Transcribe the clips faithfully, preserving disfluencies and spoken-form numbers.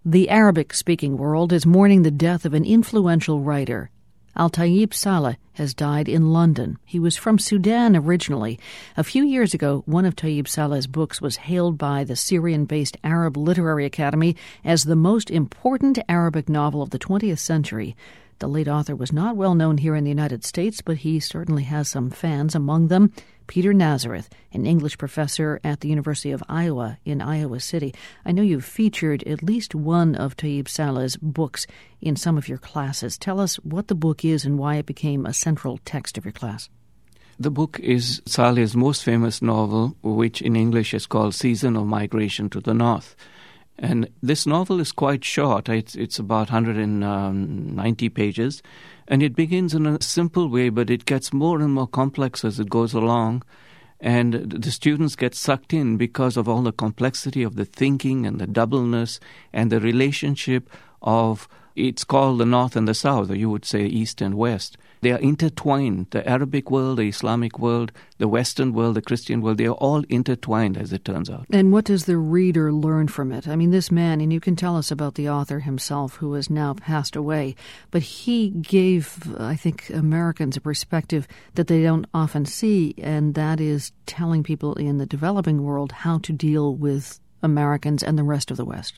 The Arabic-speaking world is mourning the death of an influential writer. Al-Tayyib Saleh has died in London. He was from Sudan originally. A few years ago, one of Tayyib Saleh's books was hailed by the Syrian-based Arab Literary Academy as the most important Arabic novel of the twentieth century. The late author was not well known here in the United States, but he certainly has some fans, among them Peter Nazareth, an English professor at the University of Iowa in Iowa City. I know you've featured at least one of Tayyib Saleh's books in some of your classes. Tell us what the book is and why it became a central text of your class. The book is Saleh's most famous novel, which in English is called Season of Migration to the North. And this novel is quite short. It's, it's about one hundred ninety pages. And it begins in a simple way, but it gets more and more complex as it goes along. And the students get sucked in because of all the complexity of the thinking and the doubleness and the relationship of, it's called the North and the South, or you would say East and West. They are intertwined. The Arabic world, the Islamic world, the Western world, the Christian world, they are all intertwined, as it turns out. And what does the reader learn from it? I mean, this man, and you can tell us about the author himself, who has now passed away, but he gave, I think, Americans a perspective that they don't often see, and that is telling people in the developing world how to deal with Americans and the rest of the West.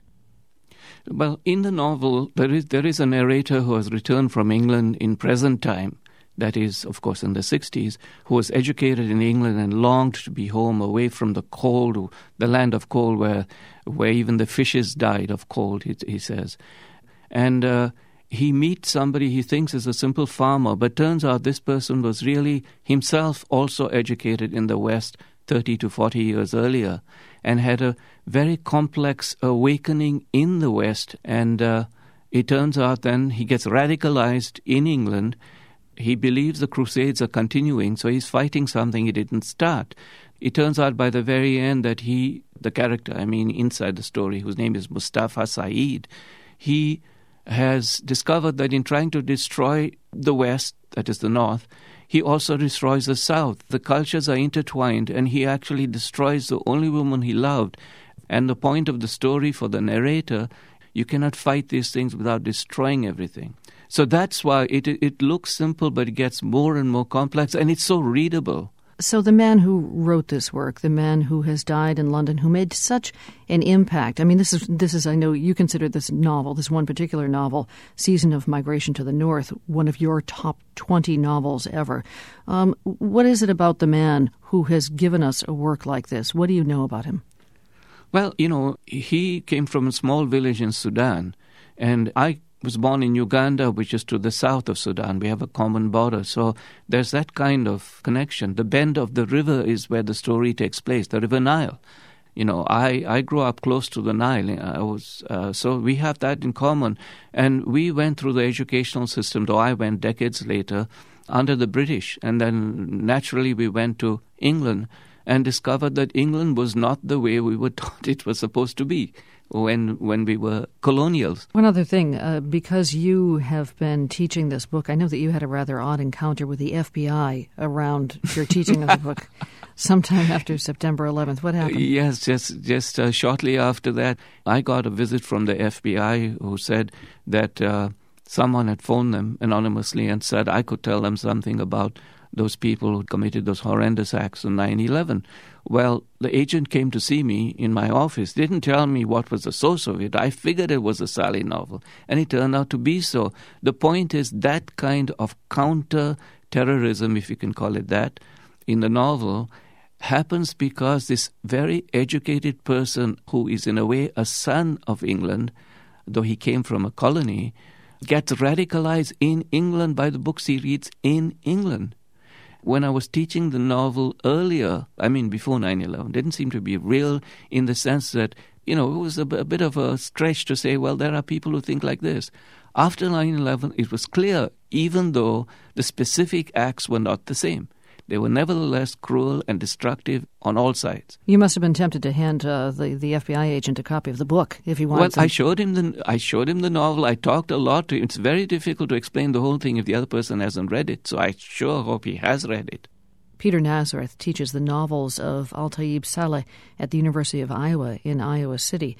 Well, in the novel, there is there is a narrator who has returned from England in present time, that is, of course, in the sixties, who was educated in England and longed to be home, away from the cold, the land of cold, where where even the fishes died of cold, he, he says. And uh, he meets somebody he thinks is a simple farmer, but turns out this person was really himself also educated in the West thirty to forty years earlier, and had a very complex awakening in the West. And uh, it turns out then he gets radicalized in England. He believes the Crusades are continuing, so he's fighting something he didn't start. It turns out by the very end that he, the character, I mean, inside the story, whose name is Mustafa Saeed, he has discovered that in trying to destroy the West, that is the North, he also destroys the South. The cultures are intertwined, and he actually destroys the only woman he loved. And the point of the story for the narrator, you cannot fight these things without destroying everything. So that's why it it looks simple, but it gets more and more complex, and it's so readable. So the man who wrote this work, the man who has died in London, who made such an impact, I mean, this is, this is I know you consider this novel, this one particular novel, Season of Migration to the North, one of your top twenty novels ever. Um, what is it about the man who has given us a work like this? What do you know about him? Well, you know, he came from a small village in Sudan, and I was born in Uganda, which is to the south of Sudan. We have a common border. So there's that kind of connection. The bend of the river is where the story takes place, the River Nile. You know, I, I grew up close to the Nile. I was uh, so we have that in common. And we went through the educational system, though I went decades later, under the British. And then naturally we went to England and discovered that England was not the way we were taught it was supposed to be when when we were colonials. One other thing, uh, because you have been teaching this book, I know that you had a rather odd encounter with the F B I around your teaching of the book sometime after September eleventh. What happened? Uh, yes, just, just uh, shortly after that, I got a visit from the F B I who said that uh, someone had phoned them anonymously and said I could tell them something about those people who committed those horrendous acts on nine eleven. Well, the agent came to see me in my office, didn't tell me what was the source of it. I figured it was a Saleh novel, and it turned out to be so. The point is that kind of counter-terrorism, if you can call it that, in the novel happens because this very educated person who is in a way a son of England, though he came from a colony, gets radicalized in England by the books he reads in England. When I was teaching the novel earlier, I mean before nine eleven, didn't seem to be real in the sense that, you know, it was a, b- a bit of a stretch to say, well, there are people who think like this. After nine eleven, it was clear, even though the specific acts were not the same. They were nevertheless cruel and destructive on all sides. You must have been tempted to hand uh, the, the F B I agent a copy of the book if he wanted Well, some. I showed him the I showed him the novel. I talked a lot to him. It's very difficult to explain the whole thing if the other person hasn't read it. So I sure hope he has read it. Peter Nazareth teaches the novels of Al-Tayyib Saleh at the University of Iowa in Iowa City.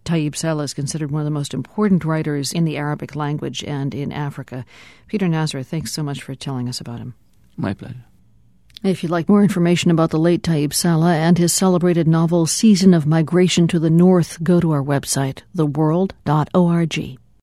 Tayyip Saleh is considered one of the most important writers in the Arabic language and in Africa. Peter Nazareth, thanks so much for telling us about him. My pleasure. If you'd like more information about the late Tayyip Saleh and his celebrated novel Season of Migration to the North, go to our website, the world dot org.